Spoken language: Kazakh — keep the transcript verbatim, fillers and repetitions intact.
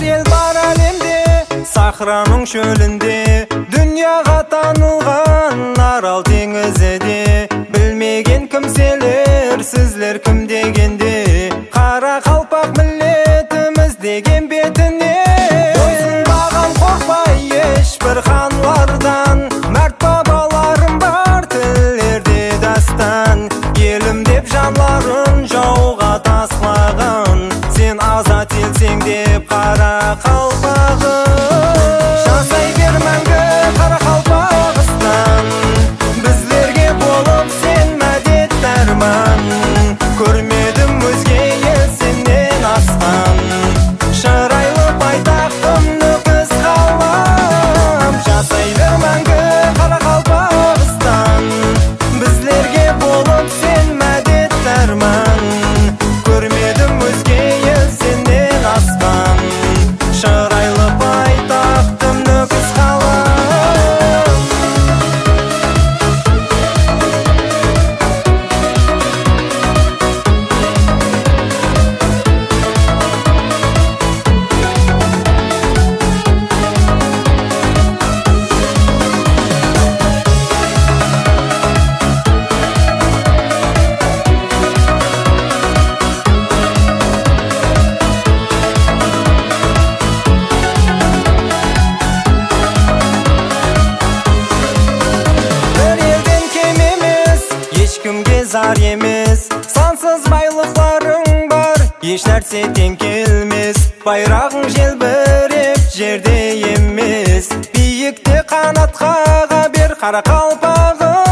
ел бар әлемде, сахраның шөлінде, дүнияға танылған арал теңізіде. Білмеген кімселер, сізлер кім дегенде, қара қалпақ миллетіміз деген бетіне. Ойсынбаған қорқпай ешбір ханлардан, мәрт бабаларым бар тіллерде дастан. Елім деп жанларын жауға таслаған, сен азат елсең деп қара қалпағым. Жасай бер мәңгі қара қалпағыстан, біздерге болып сен мәдет дәрман. Көрмедім өзге ел сенен асқан, шырайлы байтақтым нөкіс қалам. Жасай бер мәңгі қара қалпағыстан, біздерге болып сен мәдет дәрман. Көрмедім өзге ел сенен асқан, шырайлы байтақтым нөкіс қалам. Ешкімге зар емес, сансыз байлықтарың бар, еш нәрсе тең келмес. Байрағың желбіреп жерде емес, биікте қанат қаға бер қара қалпағым.